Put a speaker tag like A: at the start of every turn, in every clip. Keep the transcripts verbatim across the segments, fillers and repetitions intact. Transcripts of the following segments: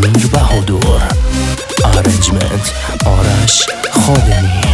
A: امیر بهادر، ارنجمنت آرش خادمی.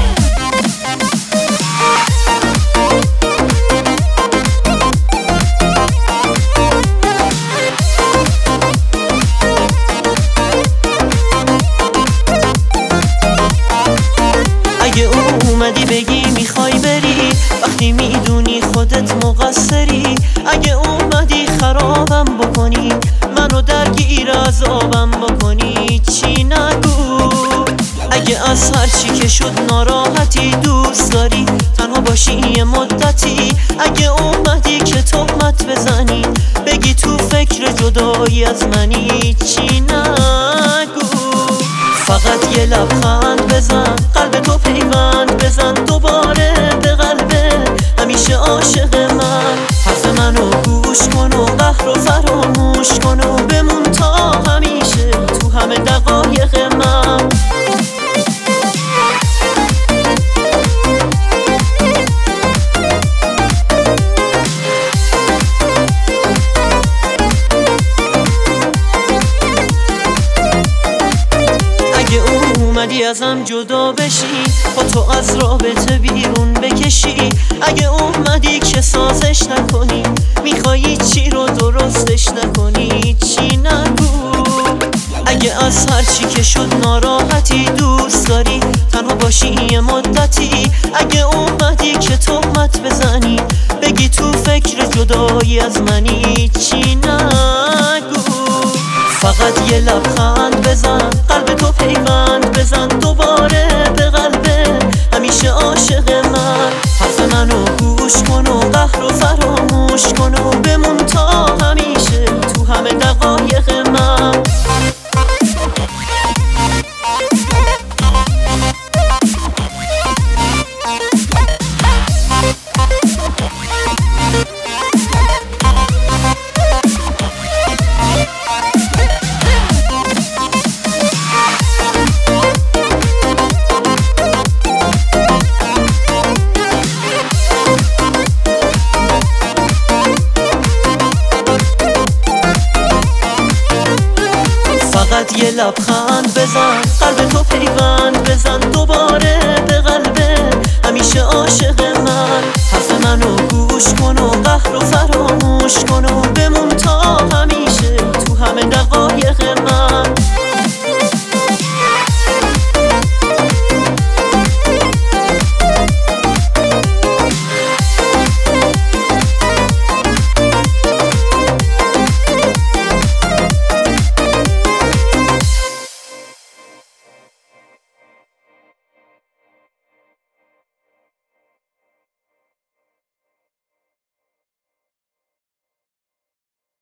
B: اگه اومدی بگی میخوای بری وقتی میدونی خودت مقصری، اگه اومدی خرابم بکنی منو درگیر عذابم بکنی چی نگو. اگه از هر چی که شد ناراحتی دوست داری تنها باشی یه مدتی، اگه اومدی که تهمت بزنی بگی تو فکر جدایی از منی چی نگو. فقط یه لبخند بزن، قلب تو پیوند بزن دوباره به قلبه همیشه عاشق من. حرف منو گوش کن و قهر و فراموش کن و بمون تا همیشه تو همه دقایق من. اگه اومدی ازم جدا بشی با تو از رابطه بیرون بکشی، اگه اومدی که سازش نکنی میخوایی چی رو درستش نکنی چی نگو. اگه از هر چی که شد ناراحتی دوست داری تنها باشی یه مدتی، اگه اومدی که تهمت بزنی بگی تو فکر جدایی از منی چی نگو. فقط یه لبخند بزن، قلب تو پیوند بزن دوباره به قلبه همیشه عاشق من. حرف منو گوش کن و قهر و فراموش کن و بمون تا همیشه تو همه دقایق من. فقط یه لبخند بزن، قلب تو پیوند بزن دوباره به قلبه همیشه عاشق من. حرف منو گوش کن و قهر و فراموش کن و